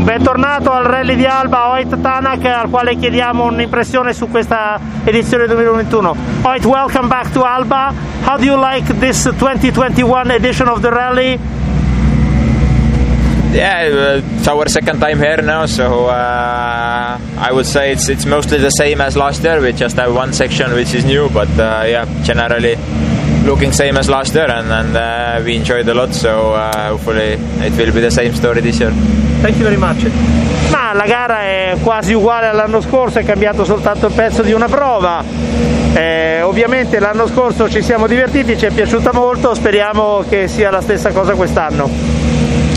Bentornato al Rally di Alba, Oit Tanak, al quale chiediamo un'impressione su questa edizione 2021. Oit, welcome back to Alba. How do you like this 2021 edition of the rally? Yeah, it's our second time here now, so I would say it's mostly the same as last year. We just have one section which is new, but yeah, generally looking same as last year, and we enjoyed a lot, so hopefully it will be the same story this year. Thank you very much. Ma la gara è quasi uguale all'anno scorso, è cambiato soltanto il pezzo di una prova. Ovviamente l'anno scorso ci siamo divertiti, ci è piaciuta molto, speriamo che sia la stessa cosa quest'anno.